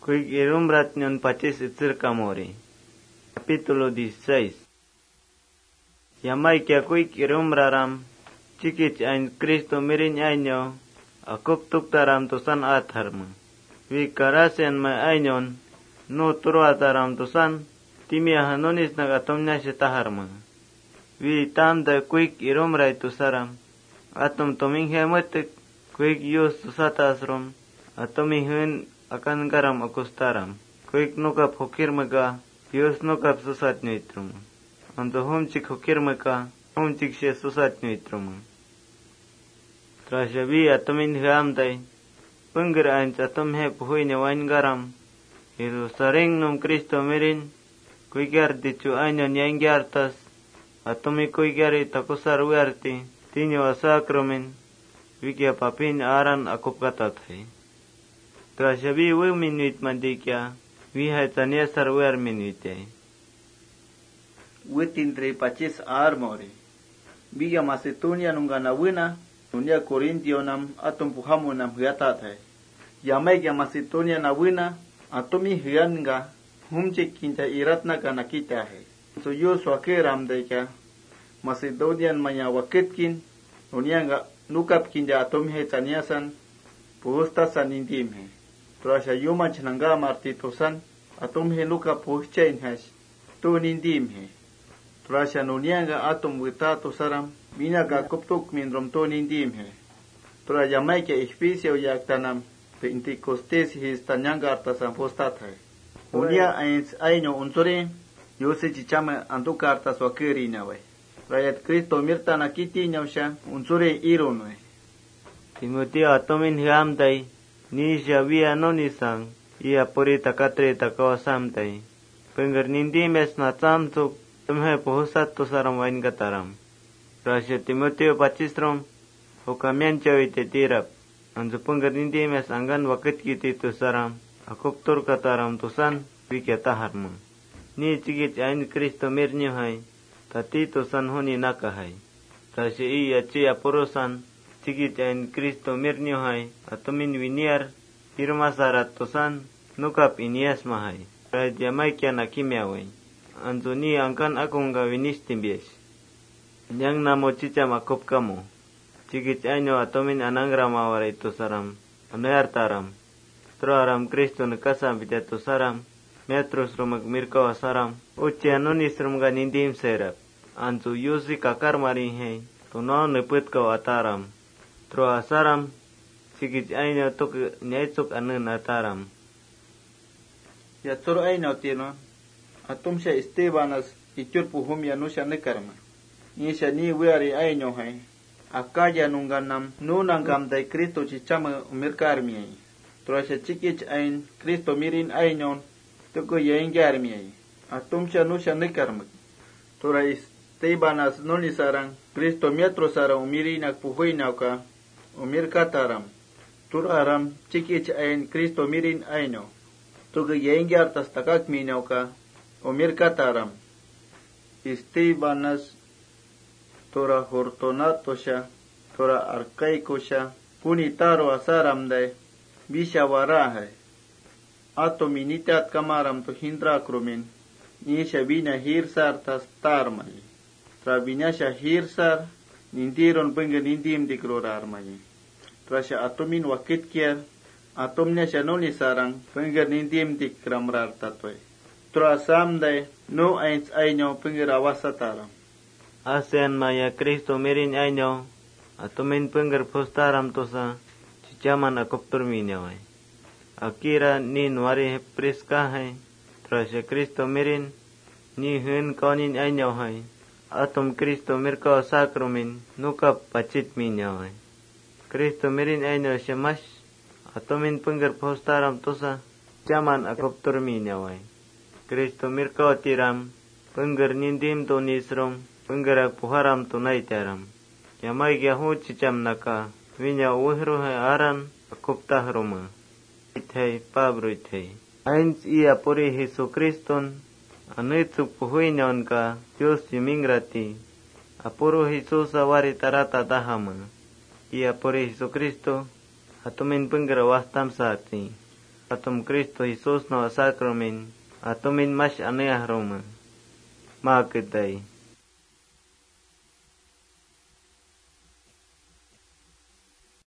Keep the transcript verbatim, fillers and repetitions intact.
Kuik irumbrat nyon pacis itzir kamori. Capítulo dieciséis. Yamay kia kuik irumbraram, chikich ain Cristo mirin año, akup tuktaram tusan atharma. Vi karasian ma añon, no turo ataram tusan, timia hanonis nagatomnya setaharma. Vi tam da kuik irumray tusaram, atom toming hemetik, kuik yus tusatasrum, atomi hun akan garam akustaram. Kuik nukap hokir maga, yus nukap susat nyitrum. Anto humchik hokir maga, humchik she susat nyitrum. Trashabi atomin hamday, pengger anch atom he puhui nyawain garam. Iru saring num Kristo mirin, kuigar dichu anyon yangyartas, atomi kuigari takusar werti, tinyo asakrumin, wikia papin aran akup katathay. Trashabi wu minuit mandikya, wihai tanya sarwer minuite. Witindri pacis armori. Biga Macedonia nungana wina, nunia Korintio nam atum puhamu nam hiatate. Yamai ya Macedonia na wina, atumi hianga, humchik kinta iratna kana kita he. So yo swake ramdeka, Macedonian manya wakitkin, nunia nga nukap kinja atumi he tanyasan, puhusta sanindim he. Trasha yuma chnanga martitosan, atum he nuka puhchain hash, tu nindim he. Trasha nunianga atum witato saram, mina ga kuptuk mindrom to nindim he. Tra yamaike ichpisio yaktanam, pentikostes his tanyanga artasan postat he. Unia ains aino unsore, yose chichama antuka artas wakiri nawe. Rayat Kristo mirta nakiti nyawsha, unsore ironwe. Timoteo atomin hiamday, ni shavia nonisang, ia puri takatre takawasamtay. Pengger nindimes na tamtuk, tumhe puhusat tusaram wain kataram. Rasya Timoteo pacistrom, hukamian cawi tetirap. Anzu pengger nindimes anggan wakit kiti tusaram, akup tur kataram tusan, wikya taharma. Ni cikit ain Kristo mirnyo hai, tati tusan honi nakahai. Rasya iya cia purusan, cikit ain Kristo mirnyo hai, atomin winiar, irma sarat tusan, nukap inias mahai. Raja maikia nakimiawai. Anzuni angkan akong gawinis timbies. Yang namo cica makup kamu. Cikit aino atomin anangra mawara itu saram. Anayar taram. Tro aram Kristo nekasa bidatu saram. Metrus rumak mirka wasaram. Uci anonis rumga nindim serap. Anzu yusi kakar maring hei. Tuno neput kau ataram. Tro asaram. Cikit aino tuk nyaitsuk anun ataram. Ya tro aino tino. Atum sya Estebanas ikur puhum ya nusya nekarma. Nisya ni weari aino hai. Akaya nungganam nunang kamday Kristo chichama umirkarmiai. Trasya cikich ain Kristo mirin ainon tuko yaingarmiai. Atum sya nusya nekarma. Tura Estebanas noni sarang Kristo miatro sarang umirinak puhuinauka umirkataram. Tura aram cikich ain Kristo mirin aino. Tuko yaingartas takak minauka Umir kataram, Estebanas, tora hortonatosha, tora arkaikosha, punitaro asaramday, bisha warahay. Ato minitat kamaram to hindra krumin, nisha bina hirsar tas tarmay. Tra binasha hirsar, nindiron penga nindim dikrorarmay. Trasha atomin wakit kier, atomnya shanoni sarang, penga nindim dikramrar tatway. Trasamday no ains aino pengirawasa taram. Asean maya Kristo mirin aino, atomin pengger postaram tosa, cicaman akup turminyawai. Akira ni nuari priska hai, trasya Kristo mirin, ni hun konin aino hai, atom Kristo mirka sakrumin, nukap pacit minyawai. Kristo mirin aino syamash, atomin pengger postaram tosa, cicaman akup turminyawai. Kristo mirka tiram, pengger nindim to nisrom, penggerak puharam to naitaram. Yamai gyahu cicam naka, winya uhru hai aran, akup tahroma. Ithai pabru ithai. Ains iya puri Yesu Kriston, anuitsuk puhuinyon ka, Diyos yumingrati. Apuru Jesus awari tarata dahama. Iya puri Yesu Kristo, atumin pengger wastam saati. atum Kristo Jesus no sakramen atumin mas aneah Roma. Ma kedai.